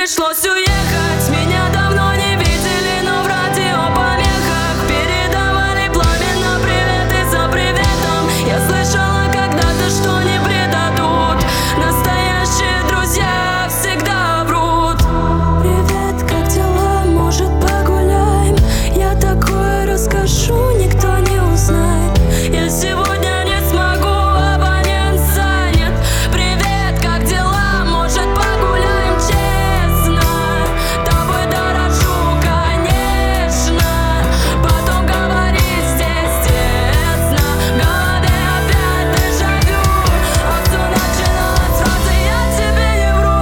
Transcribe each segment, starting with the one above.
пришлось уехать, меня давно не видели, но в радио помехах передавали пламенно приветы за приветом. Я слышала когда-то, что не предадут, настоящие друзья всегда врут. Привет, как дела, может погуляем? Я такое расскажу, никто не узнает. Я сегодня не смогу, абонент занят. Привет, как дела, может погуляем? Честно, тобой дорожу, конечно. Потом говорить здесь тесно. В голове опять дежавю, а все начиналось с фразы «я тебе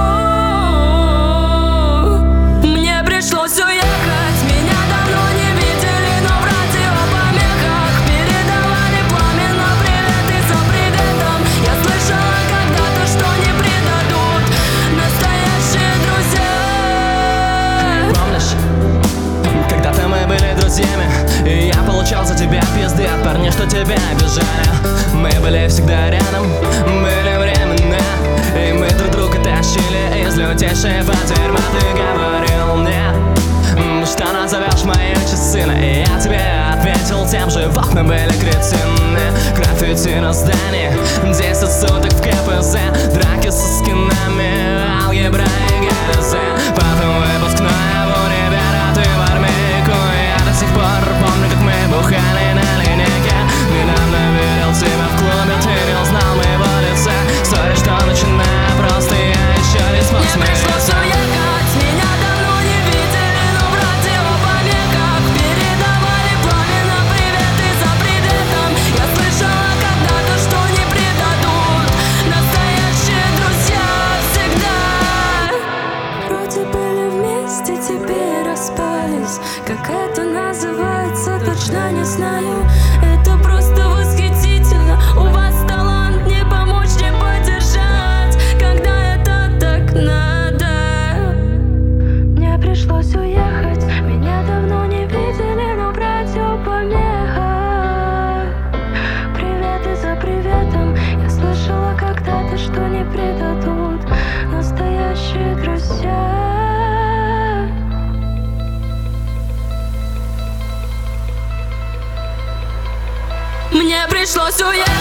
не вру». Мне пришлось уехать, меня давно не видели, но в радио помехах передавали пламенно приветы за приветом. Я слышала когда-то, что не предадут, настоящие друзья. Помнишь, когда-то мы были друзьями, и я получал за тебя пизды от парней, что тебя обижали. Мы были всегда рядом, были временно, и мы друг друга тащили из лютейшего дерьма. Ты говорил мне, что назовешь мои часы, и я тебе ответил тем же: вот мы были кретины. Граффити на здании, 10 суток в КПЗ, драки со скинами, алгебра и ГДЗ. Потом выпускная в универ, а ты в армейку. Я до сих пор помню, как мы бухали на линейке. Недавно видел тебя в клубе, ты не узнал моего лица. Сори, что начинаю, просто я еще не смог Мне пришлось уехать, меня давно не видели, но в радио помехах передавали пламенно приветы за приветом. Я слышала когда-то, что не предадут, настоящие друзья всегда. Вроде были вместе, теперь распались. Как это называется, точно не знаю. Это просто восхитительно. У вас талант не помочь, не поддержать, когда это так надо. Мне пришлось уехать, меня давно не видели, но в радио помехах приветы за приветом. Я слышала когда-то, что не предадут, настоящие друзья. Мне пришлось уехать.